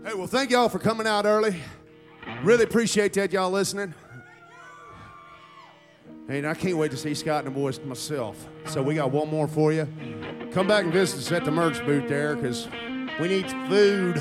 Hey, well, thank y'all for coming out early. Really appreciate that, y'all listening. And I can't wait to see Scott and the boys myself. So we got one more for you. Come back and visit us at the merch booth there, because we need food.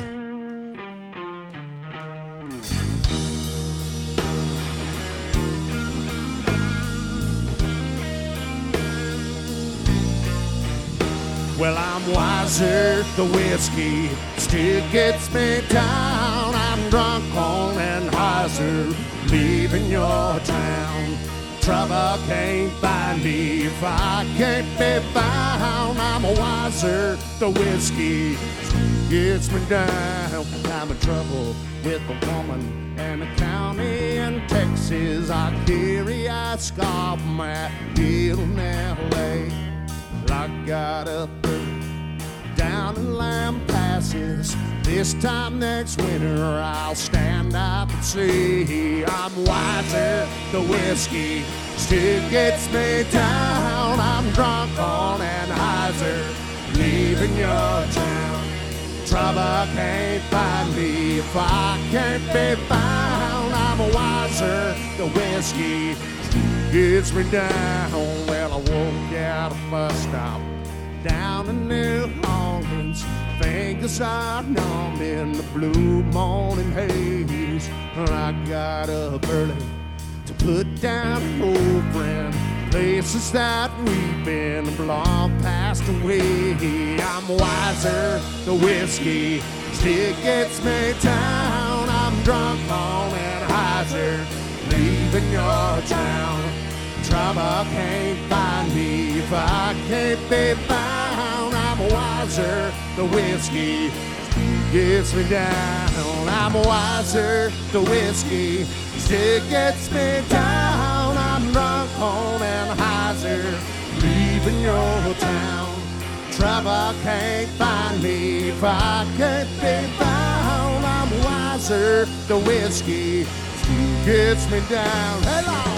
Well, I'm wiser, the whiskey still gets me down. I'm drunk on Anheuser, leaving your town. Trouble can't find me if I can't be found. I'm wiser, the whiskey gets me down. I'm in trouble with a woman and a county in Texas. I carry a scarf from that hill in L.A. I got up down in Lamb Passes. This time next winter I'll stand up and see. I'm wiser, the whiskey still gets me down. I'm drunk on Anheuser, leaving your town. Trouble can't find me if I can't be found. I'm wiser, the whiskey gets me down. Well, I woke out a bus stop down in New Orleans. Fingers are numb in the blue morning haze. I got up early to put down an old friend. Places that we've been long passed away. I'm wiser, the whiskey still gets me down. I'm drunk on Anheuser, leaving your town. Trouble can't find me if I can't be found. I'm wiser, the whiskey gets me down. I'm wiser, the whiskey still gets me down. I'm drunk on Anheuser, leaving your town. Trouble can't find me if I can't be found. I'm wiser, the whiskey gets me down. Hello.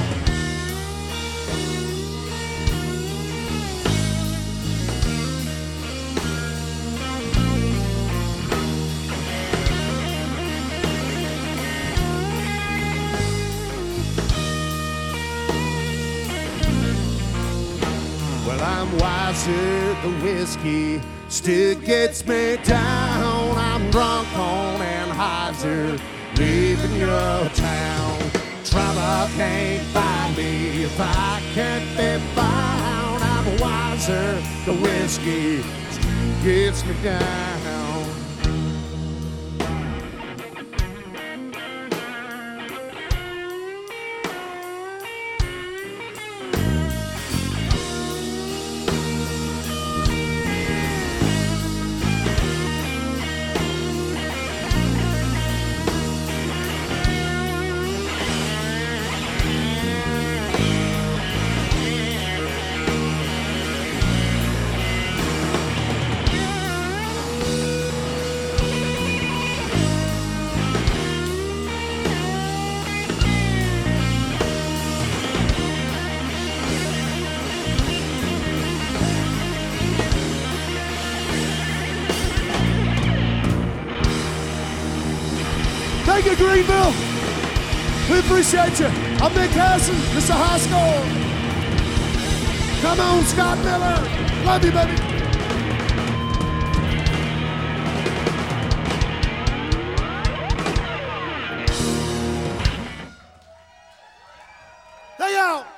I'm wiser, the whiskey still gets me down. I'm drunk on Anheuser, leaving your town. Trouble can't find me if I can't be found. I'm wiser, the whiskey still gets me down. Thank you, Greenville. We appreciate you. I'm Nick Harrison. This is a high score. Come on, Scott Miller. Love you, baby. Hey, y'all.